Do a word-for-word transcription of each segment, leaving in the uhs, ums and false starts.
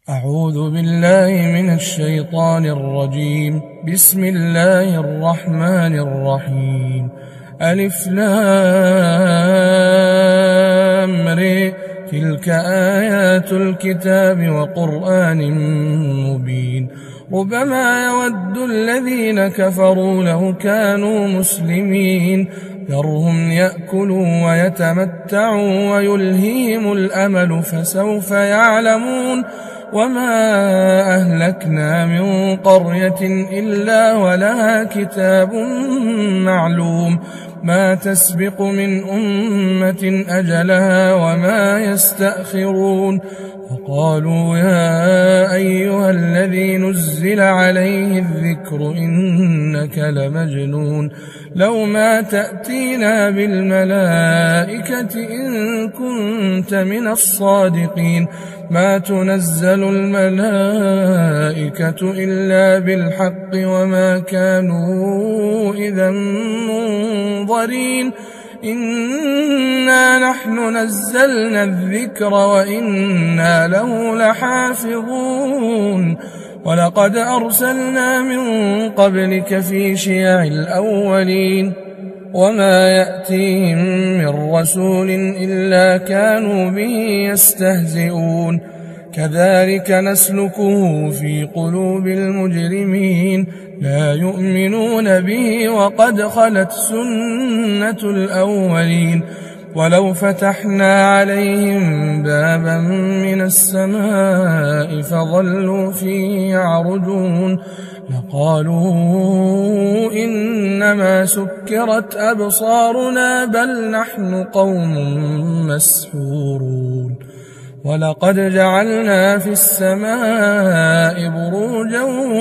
أعوذ بالله من الشيطان الرجيم. بسم الله الرحمن الرحيم. ألف لام ر تلك آيات الكتاب وقرآن مبين. ربما يود الذين كفروا لو كانوا مسلمين ذرهم يأكلوا ويتمتعوا ويلهيهم الأمل فسوف يعلمون. وما أهلكنا من قرية إلا ولها كتاب معلوم ما تسبق من أمة أجلها وما يستأخرون. وقالوا يا أيها الذي نزل عليه الذكر إنك لمجنون لو ما تأتينا بالملائكة إن كنت من الصادقين ما تنزل الملائكة إلا بالحق وما كانوا إذا منظرين. إنا نحن نزلنا الذكر وإنا له لحافظون. ولقد أرسلنا من قبلك في شيع الأولين وما يأتيهم من رسول إلا كانوا به يستهزئون. كذلك نسلكه في قلوب المجرمين لا يؤمنون به وقد خلت سنة الأولين. ولو فتحنا عليهم بابا من السماء فظلوا فيه يعرجون لقالوا إنما سكرت أبصارنا بل نحن قوم مسحورون. ولقد جعلنا في السماء بروجا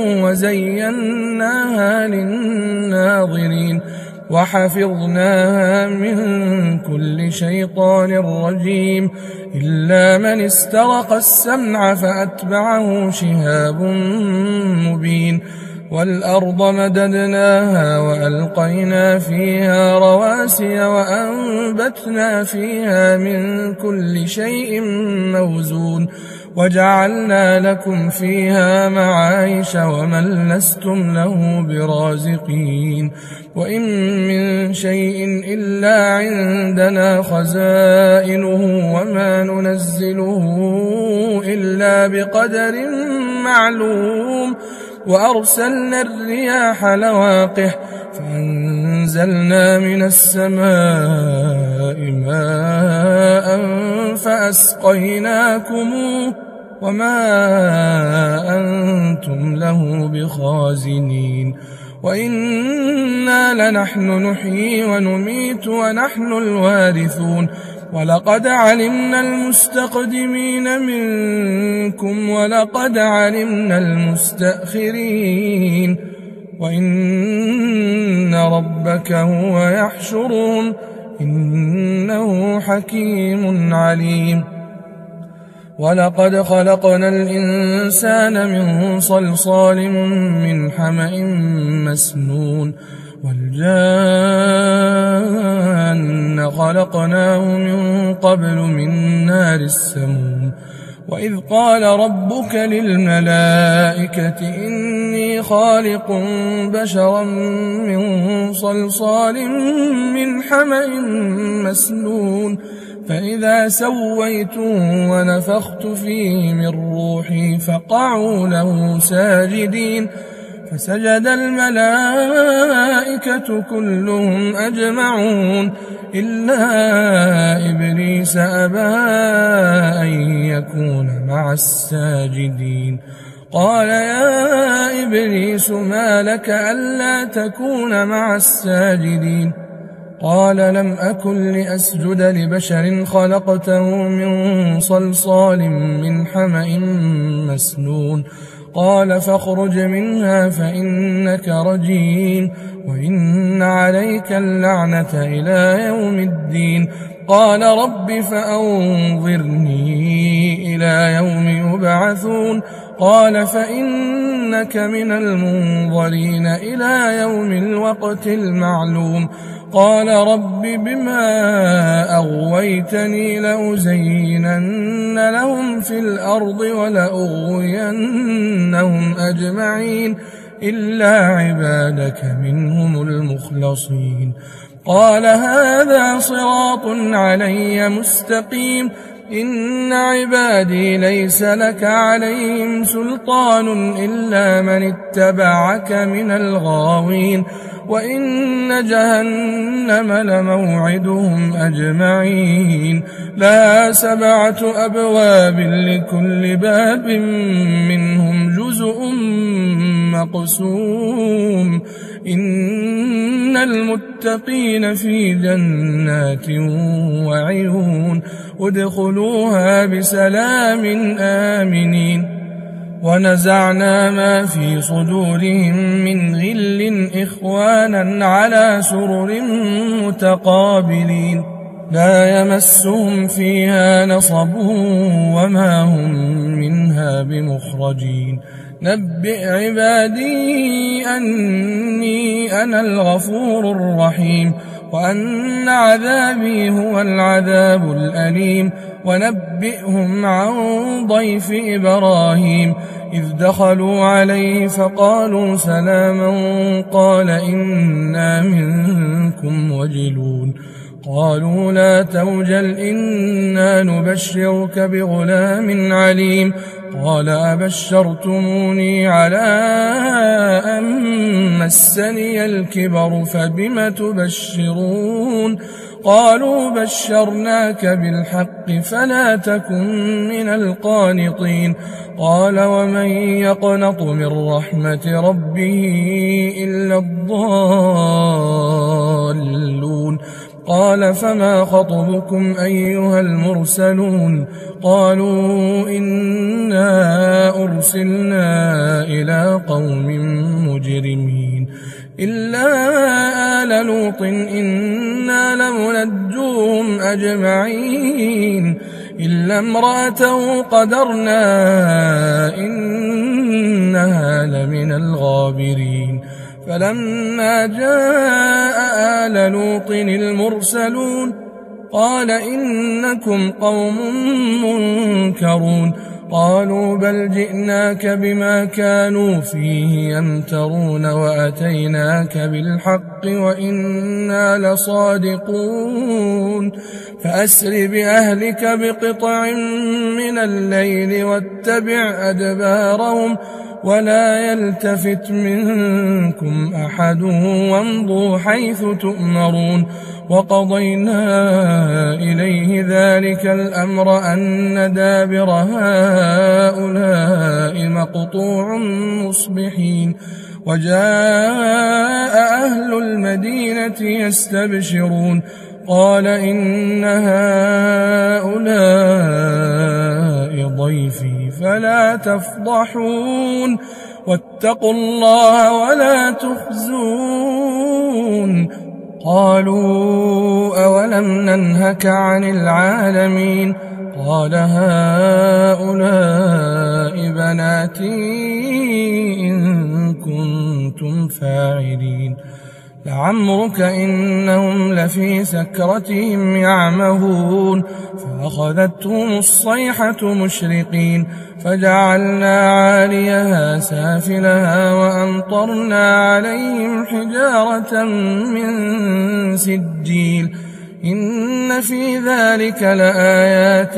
وزيناها للناظرين وحفظناها من كل شيطان رجيم إلا من استرق السمع فأتبعه شهاب مبين. والأرض مددناها وألقينا فيها رواسي وأنبتنا فيها من كل شيء موزون وجعلنا لكم فيها معايش ومن لستم له برازقين. وإن من شيء إلا عندنا خزائنه وما ننزله إلا بقدر معلوم. وأرسلنا الرياح لواقح فأنزلنا من السماء ماء فأسقيناكموه وما أنتم له بخازنين. وإنا لنحن نحيي ونميت ونحن الوارثون. ولقد علمنا المستقدمين منكم ولقد علمنا المستأخرين وإن ربك هو يحشرهم إنه حكيم عليم. ولقد خلقنا الإنسان من صلصال من حمأ مسنون والجان خلقناه من قبل من نار السموم. وإذ قال ربك للملائكة إني خالق بشرا من صلصال من حمأ مسنون فإذا سويته ونفخت فيه من روحي فقعوا له ساجدين فسجد الملائكة كلهم أجمعون إلا إبليس أبى أن يكون مع الساجدين. قال يا إبليس ما لك ألا تكون مع الساجدين؟ قال لم أكن لأسجد لبشر خلقته من صلصال من حمأ مسنون. قال فاخرج منها فإنك رجيم وإن عليك اللعنة إلى يوم الدين. قال رب فأنظرني إلى يوم يبعثون. قال فإنك من المنظرين إلى يوم الوقت المعلوم. قال رب بما أغويتني لأزينن لهم في الأرض ولأغوينهم أجمعين إلا عبادك منهم المخلصين قال هذا صراط علي مستقيم إن عبادي ليس لك عليهم سلطان إلا من اتبعك من الغاوين وإن جهنم لموعدهم أجمعين لها سبعة أبواب لكل باب منهم جزء مقسوم إن المتقين في جنات وعيون ادخلوها بسلام آمنين ونزعنا ما في صدورهم من غل إخوانا على سرر متقابلين لا يمسهم فيها نصب وما هم منها بمخرجين نبئ عبادي أني أنا الغفور الرحيم وأن عذابي هو العذاب الأليم ونبئهم عن ضيف إبراهيم إذ دخلوا عليه فقالوا سلاما قال إنا منكم وجلون قالوا لا توجل إنا نبشرك بغلام عليم قال أبشرتموني على أن مسني الكبر فبم تبشرون قالوا بشرناك بالحق فلا تكن من القانطين قال ومن يقنط من رحمة ربه إلا الضالون قال فما خطبكم أيها المرسلون قالوا إنا أرسلنا إلى قوم مجرمين إلا آل لوط إنا لمنجوهم أجمعين إلا امرأته قدرنا إنها لمن الغابرين فلما جاء آل لوط المرسلون قال إنكم قوم منكرون قالوا بل جئناك بما كانوا فيه يمترون وأتيناك بالحق وإنا لصادقون فأسر بأهلك بقطع من الليل واتبع أدبارهم ولا يلتفت منكم أحد وامضوا حيث تؤمرون وقضينا إليه ذلك الأمر أن دابر هؤلاء مقطوع مصبحين وجاء أهل المدينة يستبشرون قال إن هؤلاء ضيفي فلا تفضحون واتقوا الله ولا تخزون قالوا أولم ننهك عن العالمين قال هؤلاء بناتي إن كنتم فاعلين لعمرك إنهم لفي سكرتهم يعمهون فأخذتهم الصيحة مشرقين فجعلنا عاليها سافلها وأمطرنا عليهم حجارة من سجيل إن في ذلك لآيات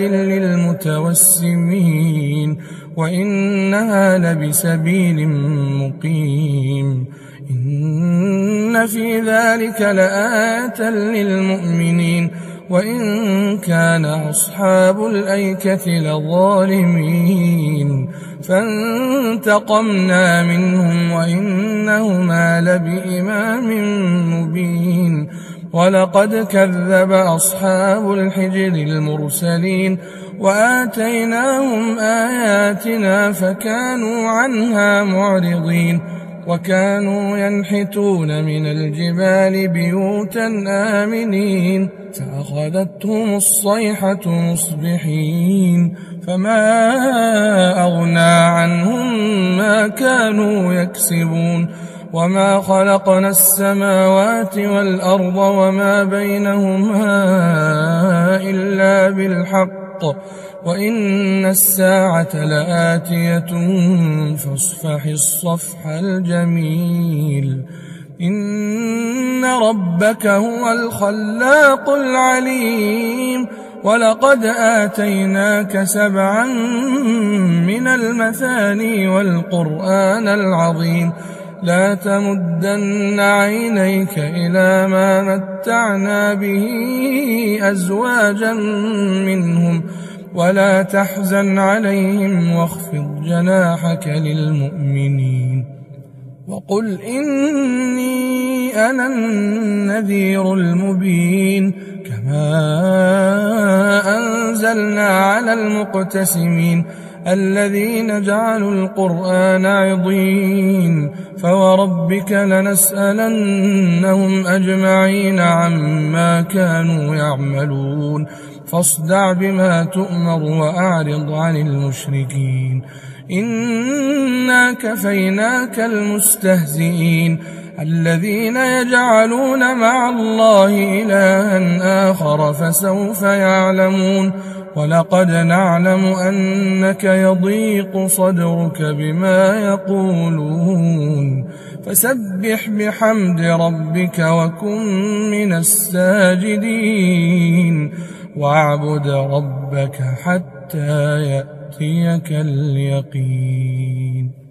للمتوسمين وإنها لبسبيل مقيم إن في ذلك لآية للمؤمنين وإن كان أصحاب الأيكة لظالمين فانتقمنا منهم وإنهما لبإمام مبين ولقد كذب أصحاب الحجر المرسلين وآتيناهم آياتنا فكانوا عنها معرضين وكانوا ينحتون من الجبال بيوتا آمنين فأخذتهم الصيحة مصبحين فما أغنى عنهم ما كانوا يكسبون وما خلقنا السماوات والأرض وما بينهما إلا بالحق وإن الساعة لآتية فاصفح الصفح الجميل إن ربك هو الخلاق العليم ولقد آتيناك سبعا من المثاني والقرآن العظيم لا تمدن عينيك إلى ما متعنا به أزواجا منهم ولا تحزن عليهم واخفض جناحك للمؤمنين وقل إني أنا النذير المبين كما أنزلنا على المقتسمين الذين جعلوا القرآن عضين فوربك لنسألنهم أجمعين عما كانوا يعملون فاصدع بما تؤمر وأعرض عن المشركين إنا كفيناك المستهزئين الذين يجعلون مع الله إلها آخر فسوف يعلمون ولقد نعلم أنك يضيق صدرك بما يقولون فسبح بحمد ربك وكن من الساجدين واعبد ربك حتى يأتيك اليقين.